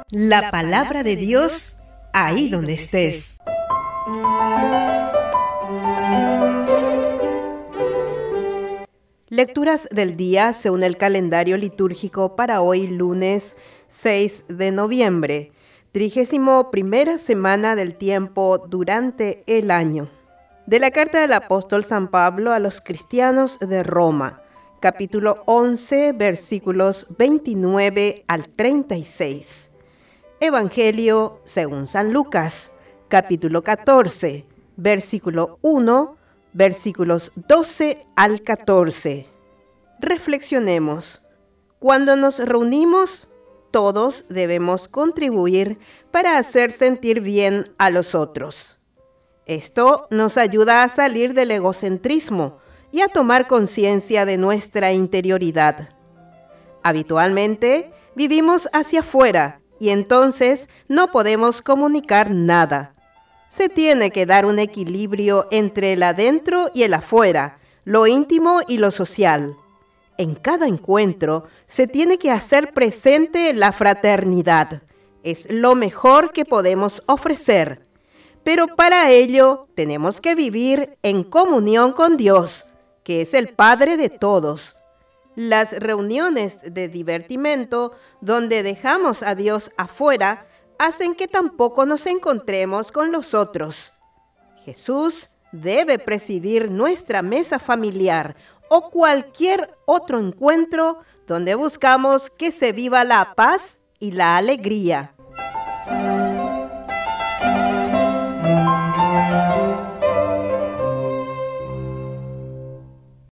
La palabra de Dios ahí donde estés. Lecturas del día según el calendario litúrgico para hoy, lunes 6 de noviembre, 31ª semana del tiempo durante el año. De la carta del apóstol San Pablo a los cristianos de Roma, capítulo 11, versículos 29 al 36. Evangelio según San Lucas, capítulo 14, versículo 1, versículos 12 al 14. Reflexionemos. Cuando nos reunimos, todos debemos contribuir para hacer sentir bien a los otros. Esto nos ayuda a salir del egocentrismo y a tomar conciencia de nuestra interioridad. Habitualmente vivimos hacia afuera y entonces no podemos comunicar nada. Se tiene que dar un equilibrio entre el adentro y el afuera, lo íntimo y lo social. En cada encuentro se tiene que hacer presente la fraternidad. Es lo mejor que podemos ofrecer. Pero para ello tenemos que vivir en comunión con Dios, que es el Padre de todos. Las reuniones de divertimento, donde dejamos a Dios afuera, hacen que tampoco nos encontremos con los otros. Jesús debe presidir nuestra mesa familiar o cualquier otro encuentro donde buscamos que se viva la paz y la alegría.